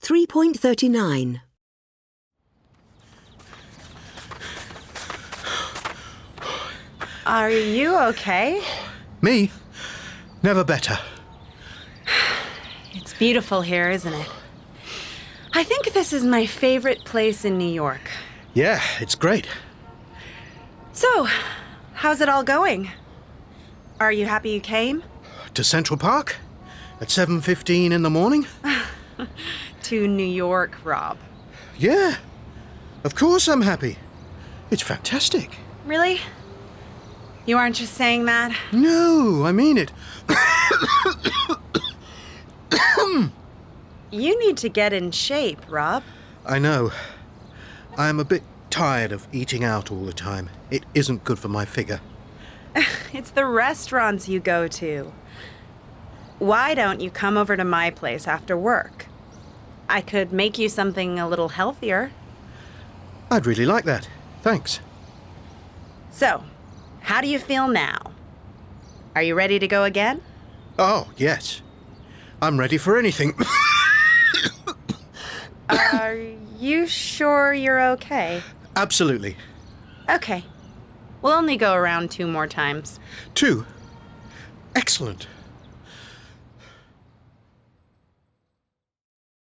3.39. Are you okay? Me? Never better. It's beautiful here, isn't it? I think this is my favorite place in New York. Yeah, it's great. So, how's it all going? Are you happy you came? To Central Park? At 7:15 in the morning? To New York, Rob. Yeah. Of course I'm happy. It's fantastic. Really? You aren't just saying that? No, I mean it. You need to get in shape, Rob. I know. I'm a bit tired of eating out all the time. It isn't good for my figure. It's the restaurants you go to. Why don't you come over to my place after work? I could make you something a little healthier. I'd really like that. Thanks. So, how do you feel now? Are you ready to go again? Oh, yes. I'm ready for anything. Are you sure you're okay? Absolutely. Okay. We'll only go around 2 more times. 2. Excellent.